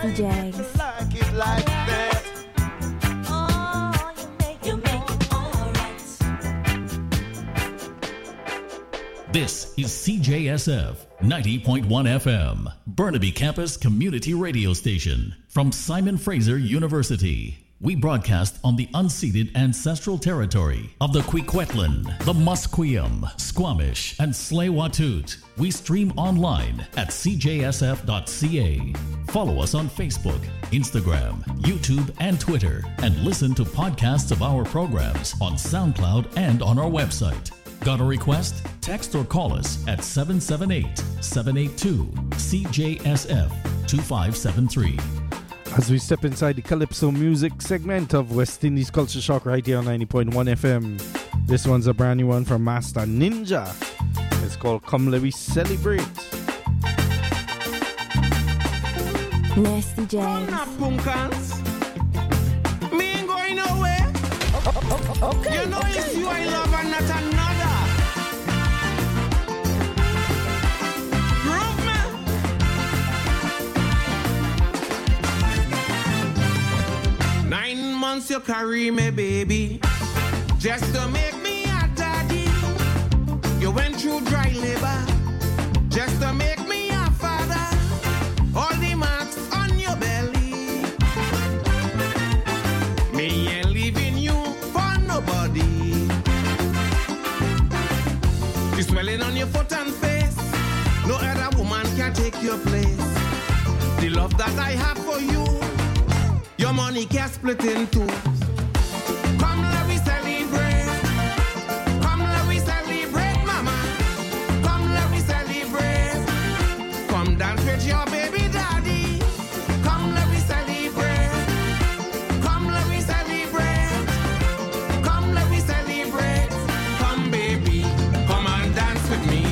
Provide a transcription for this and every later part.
Nasty Jags. Like it like that. You make it alright. This is CJSF 90.1 FM, Burnaby Campus Community Radio Station from Simon Fraser University. We broadcast on the unceded ancestral territory of the Kwikwetlan, the Musqueam, Squamish, and Tsleil-Waututh. We stream online at cjsf.ca. Follow us on Facebook, Instagram, YouTube, and Twitter, and listen to podcasts of our programs on SoundCloud and on our website. Got a request? Text or call us at 778-782-CJSF-2573. As we step inside the Calypso music segment of West Indies Culture Shock right here on 90.1 FM. This one's a brand new one from Master Ninja. It's called Come Let We Celebrate. Nasty Jags. Me ain't going nowhere. Okay. You know it's you I love and not another. Prove me. 9 months you carry me, baby, just to make me a daddy. You went through dry labor, just to make me a father. All the marks on your belly, me ain't leaving you for nobody. The swelling on your foot and face, no other woman can take your place. The love that I have for you, your money can't split in two. Come let me celebrate. Come let me celebrate, mama. Come let me celebrate. Come dance with your baby daddy. Come let me celebrate. Come let me celebrate. Come let me celebrate. Come baby, come and dance with me.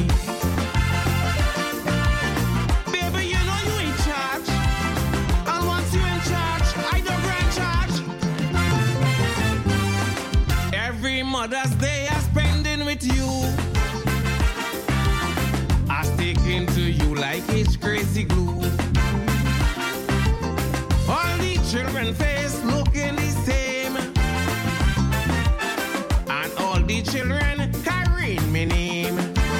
Baby, you know you in charge. And once you in charge, I don't grant charge. Every Mother's Day I spending with you, I stick into you like it's crazy glue. All the children face looking the same, and all the children carrying my name.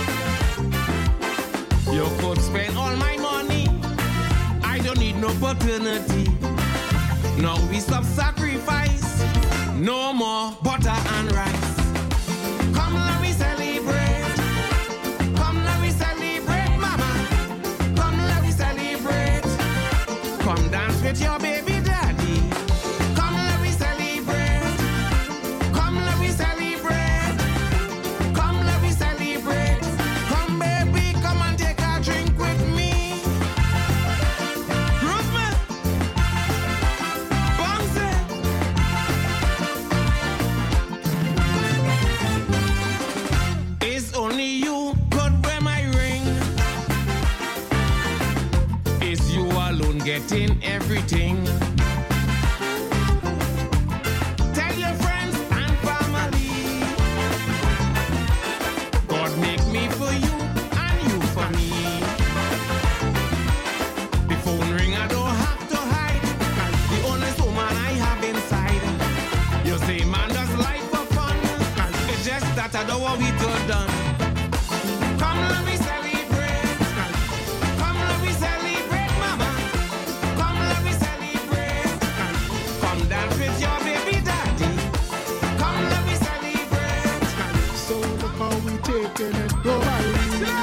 You could spend all my money, I don't need no paternity. Now we stop sacrifice, no more butter and rice. Come let me celebrate. Come let me celebrate, mama. Come let me celebrate. Come dance with your baby daddy. Come let me celebrate. Come let me celebrate. Come let me celebrate. Come baby, come and take a drink with me. Groove me. Bounce it. It's only you could wear my ring. It's you alone getting everything. Tell your friends and family, God make me for you and you for me. The phone ring, I don't have to hide. The only woman I have inside. You say man does life for fun. It's just that I don't want we to done. Come let me celebrate. Come let me celebrate, mama. Come let me celebrate. Come dance with your baby daddy. Come let me celebrate. So look how we taking it globally.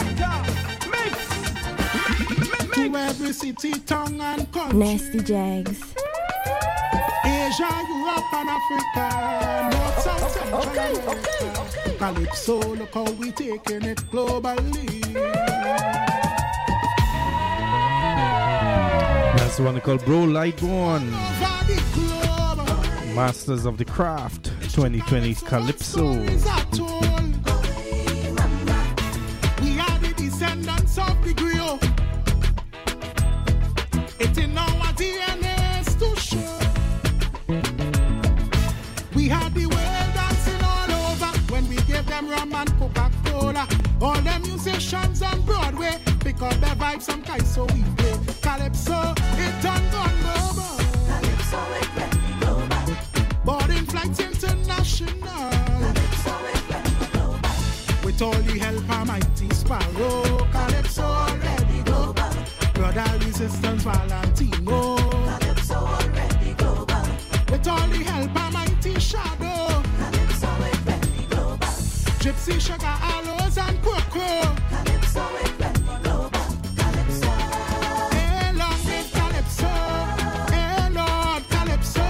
To every city, tongue and country. Nasty Jags. Asia, Europe and Africa. North, South, Central America. Calypso, look how we taking it globally. That's the one called Bro Light One. Over the globe. Masters of the Craft 2020 Calypso. Stories are told. We are the descendants of the griot. It's in our DNAs to show. We had the world dancing all over when we gave them rum and Coca-Cola. All the musicians on Broadway pick up the vibe, some guys so we play. Calypso, it done gone global. Calypso, it went global. Boarding flights international. Calypso, it went global. With all the help of Mighty Sparrow. Calypso already global. Brother Resistance Valentino. Calypso, already global. With all the help of Mighty Shadow. Calypso, it went global. Gypsy Sugar, Aloes and Cocoa. Calypso, it went global. Calypso. Hey, long live Calypso. Hey, Lord Calypso.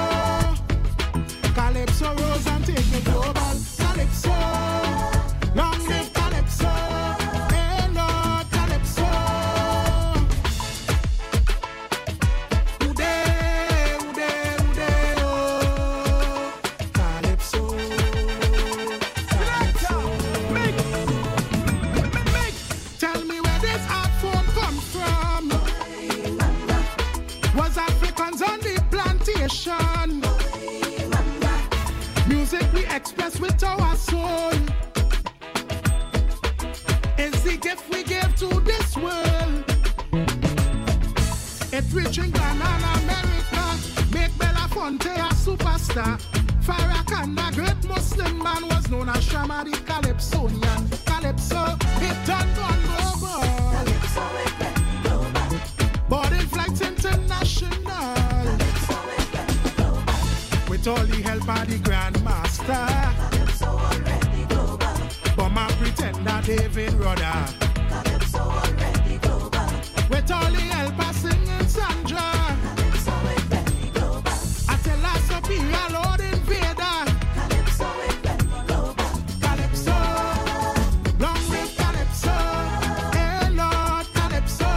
Calypso rose and take it global. Calypso. Long live Calypso. Hey, Lord Calypso. Uday, uday, uday, oh. Calypso. Calypso. Tell me where this art form come from. Was Africans on the plantation? Music we express with our soul. It's the gift we give to this world. It reaching Ghana and America. Make Belafonte a superstar. Farrakhan, the great Muslim man, was known as Shama the Calypsonian. Calypso, it done gone global. Calypso, it went global. Boarding flights international. Calypso, it went global. With all the help of the Grandmaster. Calypso, already global. Bomber pretender David Rudder. Calypso, already global. With all the help of singing Sandra. Calypso, it went global. I tell us superior Lord Invader. Calypso, it went global. Calypso. Long live Calypso. Hey Lord Calypso.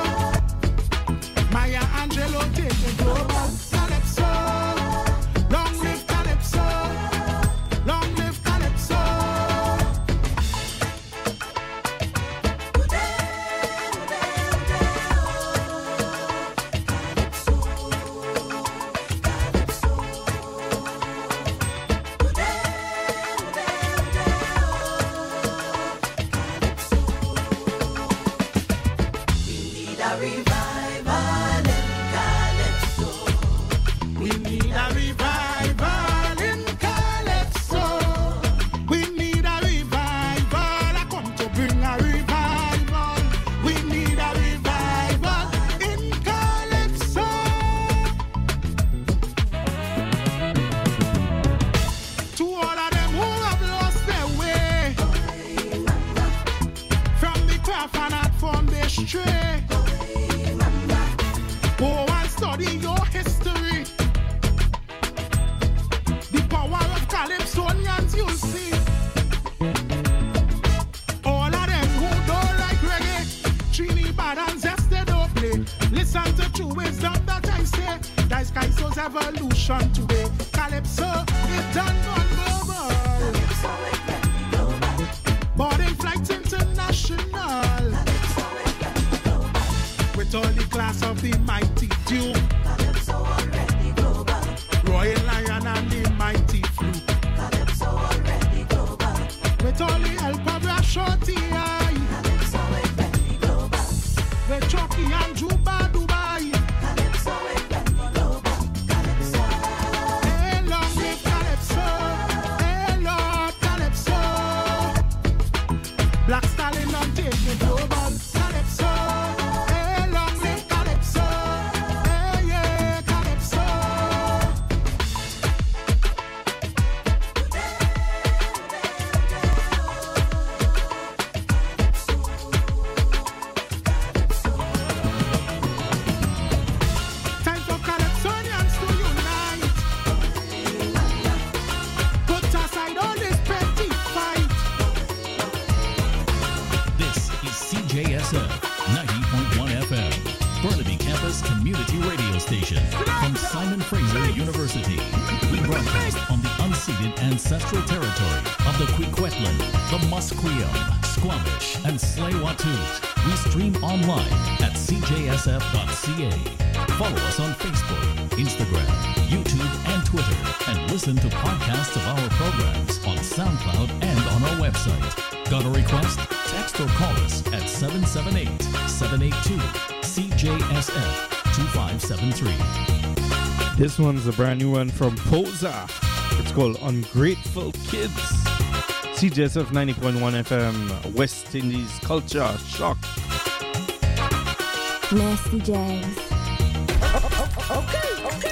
Maya Angelou take it global. Calypso. Long live Calypso. Long live Calypso. We need a revival in Calypso. We need a revival in Calypso. We need a revival. I come to bring a revival. We need a revival in Calypso. To all of them who have lost their way from the craft and art form they stray. Go and study your history. The power of Calypsonians you'll see. All of them who don't like reggae, Trinidad and Zest they don't play. Listen to true wisdom that I say. That's Kaiso's evolution today. Calypso, it done gone global. Calypso, it went global. Boarding flights international. Calypso, it went global. With all the class of the mighty Duke, Calypso, already global. Royal Lion and the mighty Fluke. Calypso, already global. With all the help of Rashoti, Calypso, it went global. with Chucky and Juba Dubai. Calypso, it went global. Calypso. Hey, long live Calypso. Hey, Lord Calypso. Black Stallion and take it global. Calypso. Hey, long live Calypso. Hey, yeah, Calypso. Time for Calypsonians to unite. Put aside all this petty fight. This is CJSF 90.1 FM, Burnaby Campus Community Radio Station from Simon Fraser University. We broadcast on the unceded ancestral territory of the Kwikwetlan, the Musqueam, Squamish, and Tsleil-Waututh. We stream online at cjsf.ca. Follow us on Facebook, Instagram, YouTube, and Twitter, and listen to podcasts of our programs on SoundCloud and on our website. Got a request? Text or call us at 770-333-3150. 778-782-CJSF 2573. This one's a brand new one from Posa. It's called Ungrateful Kids. CJSF 90.1 FM, West Indies Culture Shock. Nasty Jazz. Okay.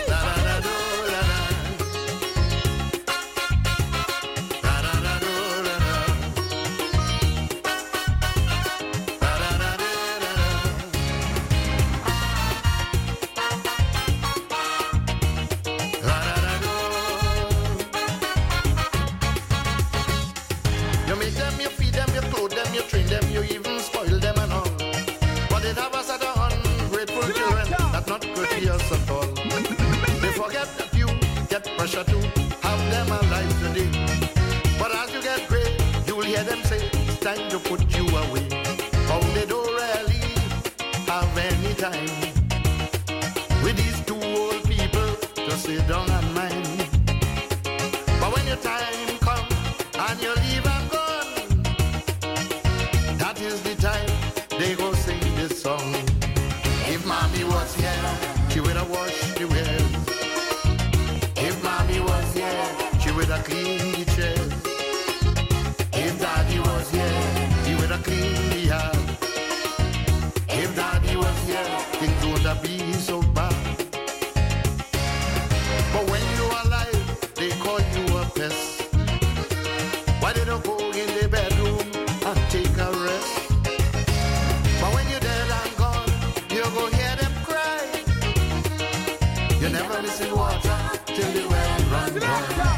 You make them, you feed them, you clothe them, you train them, you even spoil them and all. But it have a set of ungrateful children that's not courteous at all. They forget that you get pressure to have them alive today. But as you get great, you'll hear them say, it's time to put you away. How they don't really have any time with these two old people to sit down and mind. But when your time comes and you leave and gone, that is the time they go sing this song. If mommy was here, she would have washed the wells. If mommy was here, she would have cleaned the chairs. If daddy was here, he would have cleaned the yard. If daddy was here, things would have been so bad. But when you're alive, they call you a pest. Why they don't go in the bedroom and take a rest? But when you're dead and gone, you go hear them cry. You never listen water till the well run dry.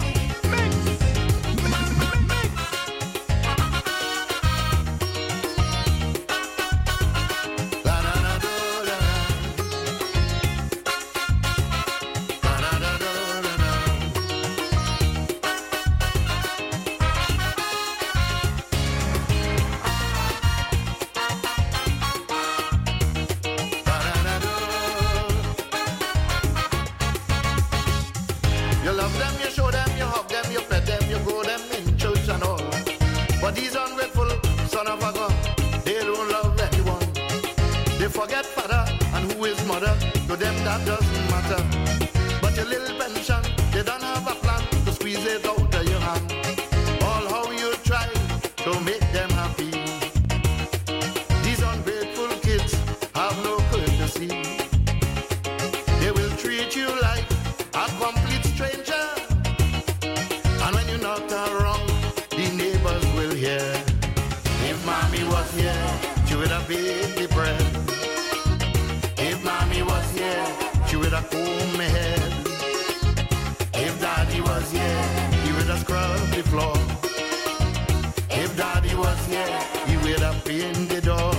You love them, you show them, you hug them, you pet them, you grow them in church and all. But these ungrateful son of a gun, they don't love anyone. They forget father and who is mother. To them that doesn't matter. But your little pension, they don't have a plan to squeeze it out of your hand. All how you try to make them happy. These ungrateful kids have no courtesy. They will treat you like a complete stranger. And when you're not around, the neighbors will hear. If mommy was here, she would have baked the bread. If mommy was here, she would have combed my head. If daddy was here, he would have scrubbed the floor. If daddy was here, he would have cleaned the door.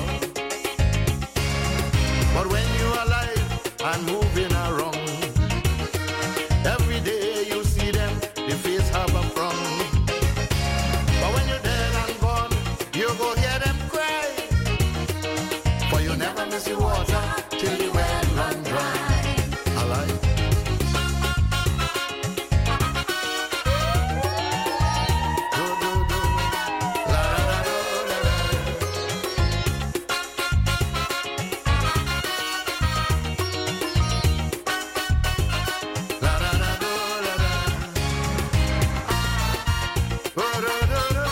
But when you're alive and moving around, every day you see them, the face have a frown. But when you're dead and gone, you go hear them cry. For you never miss the water till the well run dry. Alive. Do, do, do. La, la, la, la, la. La, la, la, do, la, la. Do, do, do, do.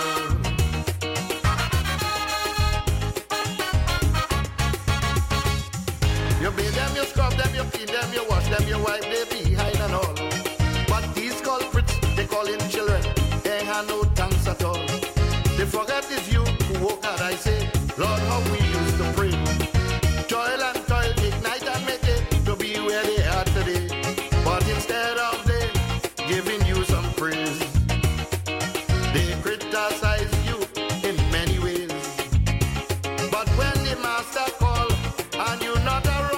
You bathe them, you scrub them, you clean them, you wash them, you wipe their behind and all. But these culprits, they call in children, they have no thanks at all. They forget it's you who woke out, I say, Lord, how we used to pray. Toil and toil, make night and make day, to be where they are today. But instead of they giving you some praise, they criticize you in many ways. But when the master call and you're not around,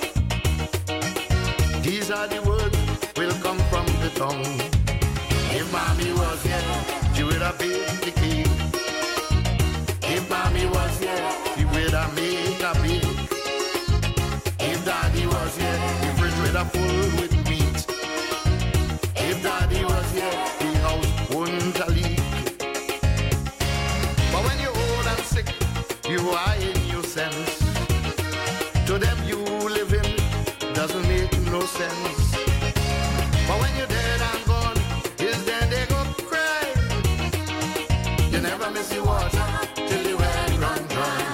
these are the words will come from the tongue. If mommy was here, she would have baked the cake. If mommy was here, she would have made a bake. If daddy was here, the fridge would have full with meat. If daddy was here, the house wouldn't a leak. But when you're old and sick, you are in your sense. To them you living doesn't make no sense. But when you're dead and gone, is then they go cry. You never miss the water till the well run dry.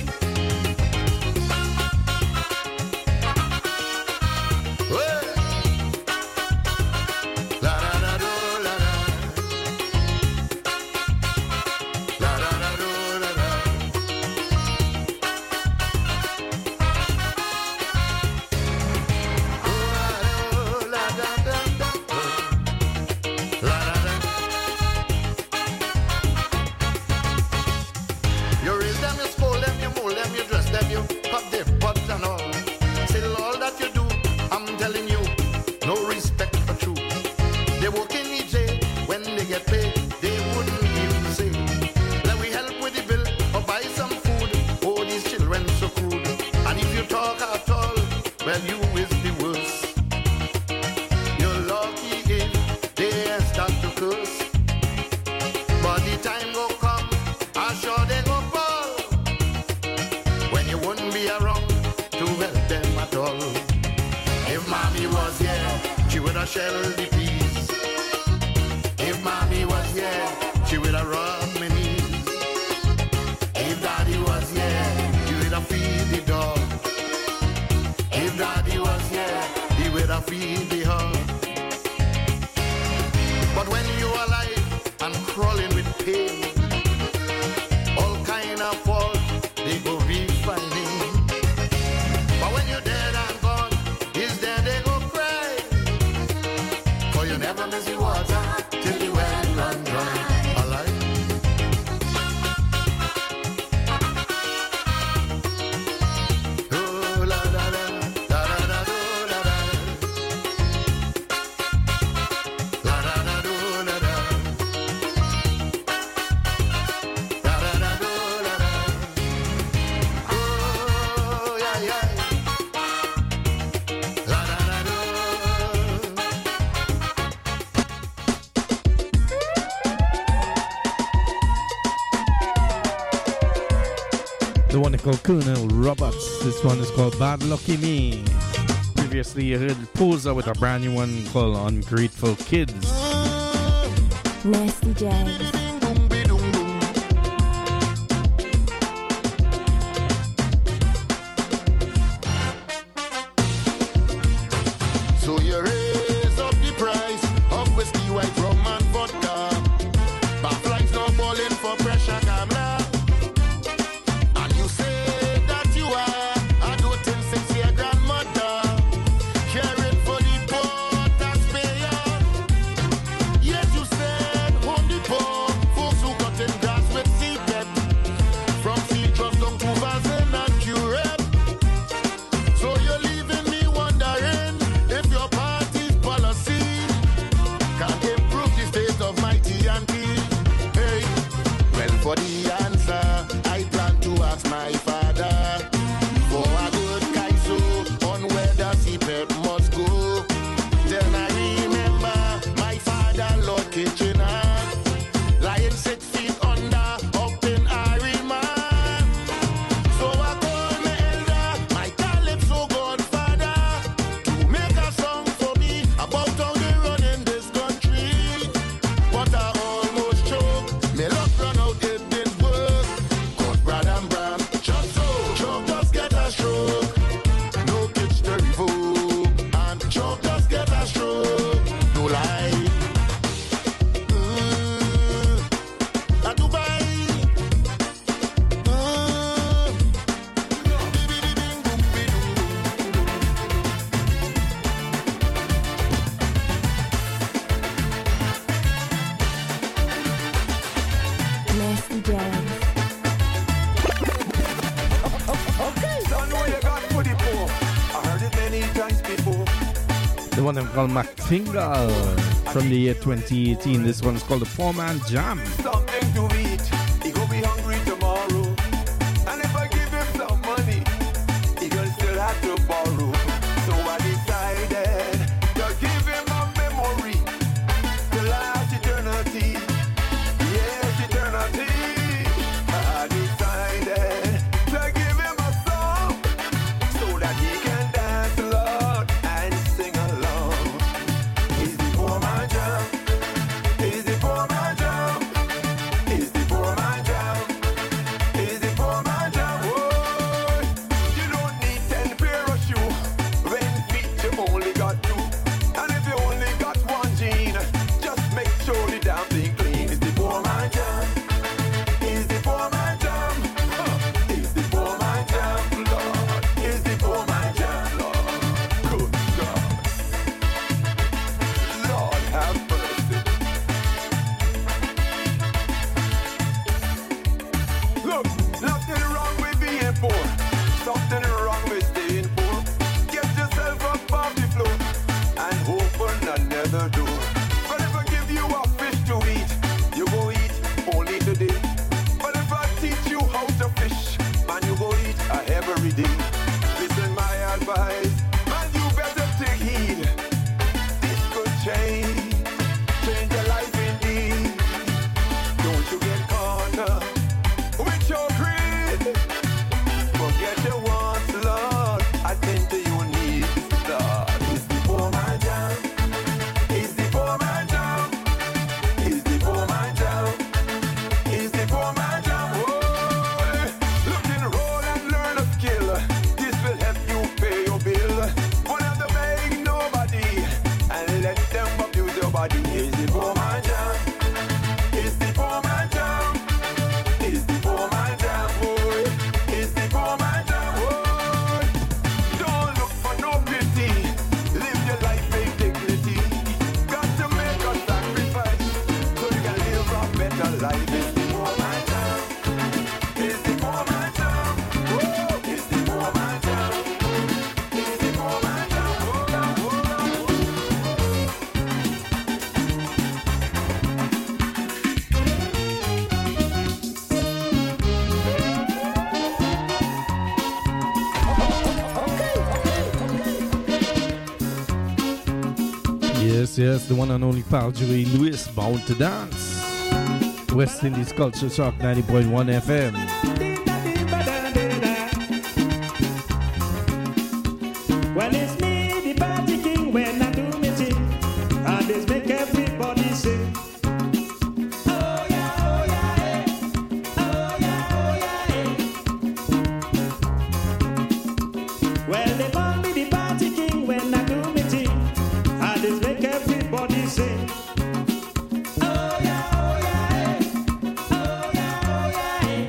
Shell the peas. If mommy was here, she would have rubbed my knees. If daddy was here, he would have feed the dog. If daddy was here, he would have feed the hog. But when you're alive and crawling with pain, all kind of fault they go be finding. But when you're dead and gone, is there they go cry? For you never miss the water till the well run dry. Alive. Oh la la la, la la la do la la, la la la do la la, la la la do la la. Oh yeah yeah, la la la do. The one called Colonel Roberts. This one is called Bad Lucky Me. Previously, you heard Poser with a brand new one called Ungrateful Kids. Nasty Jags. So you raise up the price of whiskey, white rum and vodka. But flights not balling for pressure camera. And you say that you are a doting 6-year grandmother, caring for the poor taxpayer. Yet you said on the poor folks who cut in grass with CPEP, from field trucks down to Vazen and Curep. So you're leaving me wondering if your party's policy can improve the state of my T&T. Hey, well, for the answer, I plan to ask my father for a good kaiso on where the CPEP must go. Then I remember my father, Lord Kitchener, lying 6 feet under up in Ariman. So I call my elder, my calypso godfather, to make a song for me about how they run in this country. But I almost choked, me luck run out, it didn't work. Cause Brad and Bram, just so, Chop just get a stroke. No pitch to revoke, and Chop just get a stroke. No lie. A Dubai. Nasty Jags. Okay, so I know you got for the poor. I heard it many times before. The one them called McFingal from the year 2018. This one's called the Poor Man Jam. Something to eat. He go be hungry tomorrow. And if I give him some money, he gonna still have to borrow. So I decided to give him a memory to last eternity. Yes, eternity. I decided to give him a yes, the one and only pal Joey Lewis, Bound to Dance. West Indies Culture Shock 90.1 FM. Well, it's me, the party king, when I do me thing, and this make everybody sing. Oh yeah, oh yeah, hey. Oh yeah, oh yeah, hey. Well, they call me the party king when I do me thing, and this make everybody sing. Oh yeah, oh yeah, hey. Oh yeah, oh yeah, hey.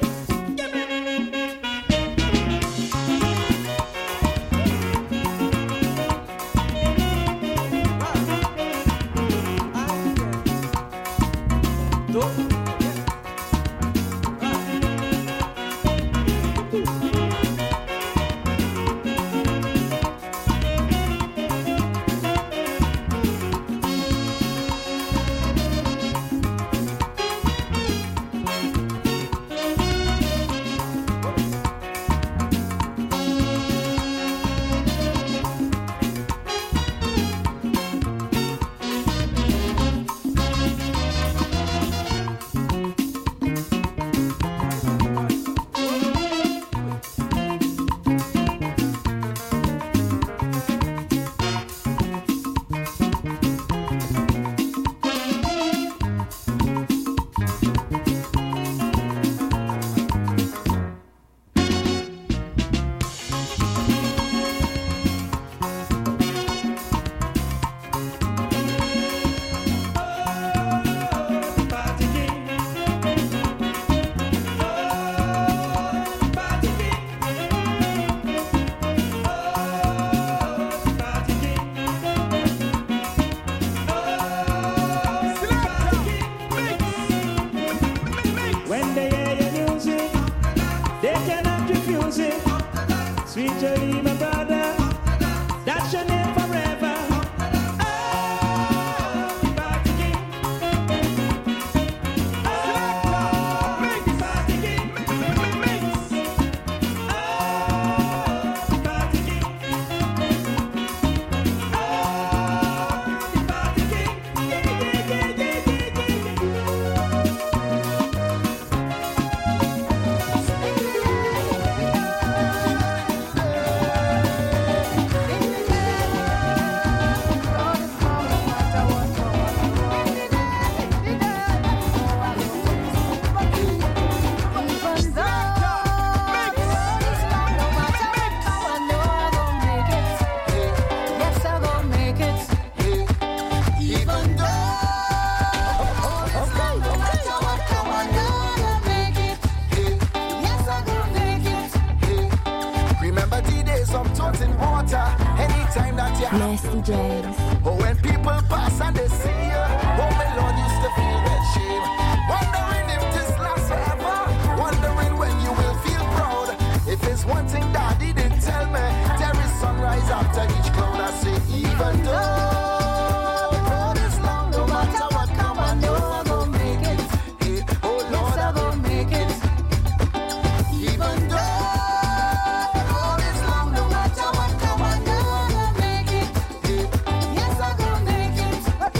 Nasty James. Oh, when people pass and they see you, oh, my Lord used to feel that shame. Wondering if this lasts forever. Wondering when you will feel proud. If it's one thing Daddy didn't tell me, there is sunrise after each cloud. I say, even though the road is long, no matter what come, I know I'm gonna make it. Hey, oh Lord, I'm gonna make it. Even though the road is long, no matter what come, I know I'm gonna make it. Hey, yes, I'm gonna make it.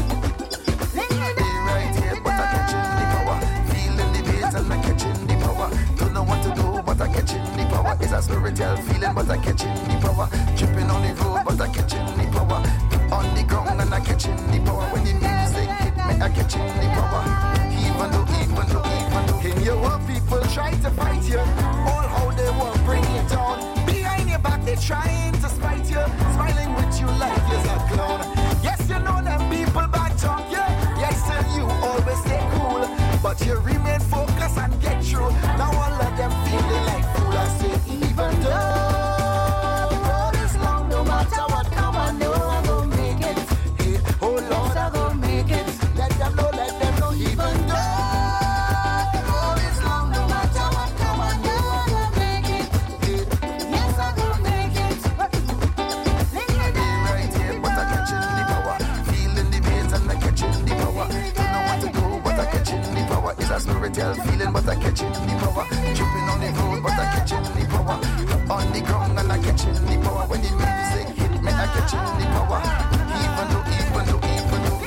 Be right here, but I'm catching the power. Feeling the bass and I'm catching the power. Don't know what to do, but I'm catching the power. It's a spiritual feeling, but I'm catching the power. Tripping on the road, but I'm catching the power. On the ground and I'm catching the power. When the music hit me, I'm catching the power. Even though, in your world, people try to fight you. All how they will bring you down. Behind your back, they trying to spite you. Smiling with you like you're a clown. Yes, you know them people back talk you. Yes, still you always stay cool. But you remain focused and get through. Now all of them feeling like fool. I say, even though the road is long, no matter what come, I know I'm gonna make it. Hey, oh Lord, I'm gonna make it. Let them know, even though the road is long, no matter what come, I know I'm gonna make it. Hey, yes, I'm gonna make it. Be right here, but I'm catching the power. Feeling the bass and I'm catching the power. Don't know what to do, but I'm catching the power. It's a spiritual feeling, but I'm catching the power. Tripping on the road, but I'm catching the power. On the ground and I'm catching the power. When the music hit me, I'm catching the power. Even though,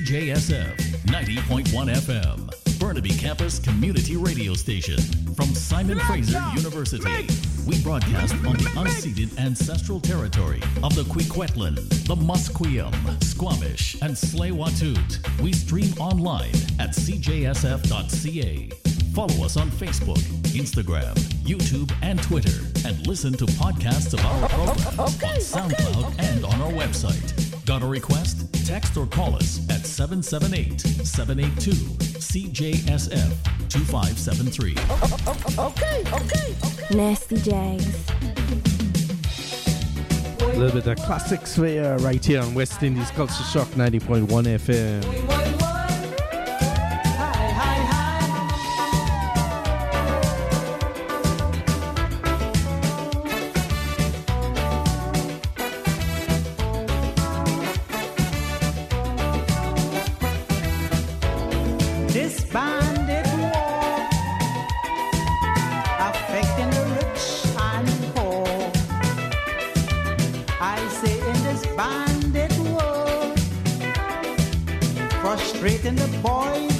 CJSF 90.1 FM, Burnaby Campus Community Radio Station. From Simon Fraser University, we broadcast on the unceded ancestral territory of the Kwikwetlan, the Musqueam, Squamish, and Tsleil-Waututh. We stream online at cjsf.ca. Follow us on Facebook, Instagram, YouTube, and Twitter, and listen to podcasts of our program on SoundCloud and on our website. Got a request? Text or call us at 778-782-CJSF 2573. Okay. Nasty Jags. A little bit of classics for you right here on West Indies Culture Shock 90.1 FM. This bandit war affecting the rich and poor. I say in this bandit war, frustrating the boys